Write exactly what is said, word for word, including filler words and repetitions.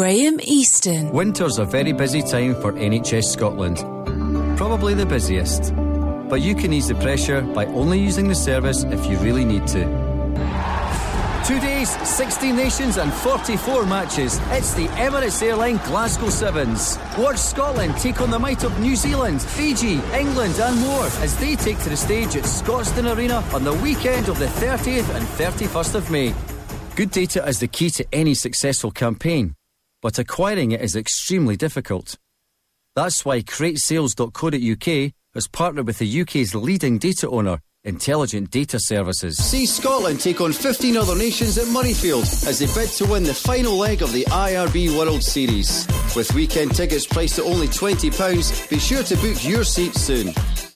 Graham Easton. Winter's a very busy time for N H S Scotland. Probably the busiest. But you can ease the pressure by only using the service if you really need to. Two days, sixteen nations and forty-four matches. It's the Emirates Airline Glasgow Sevens. Watch Scotland take on the might of New Zealand, Fiji, England and more as they take to the stage at Scotstoun Arena on the weekend of the thirtieth and thirty-first of May. Good data is the key to any successful campaign, but acquiring it is extremely difficult. That's why crate sales dot co dot U K has partnered with the U K's leading data owner, Intelligent Data Services. See Scotland take on fifteen other nations at Murrayfield as they bid to win the final leg of the I R B World Series. With weekend tickets priced at only twenty pounds, be sure to book your seat soon.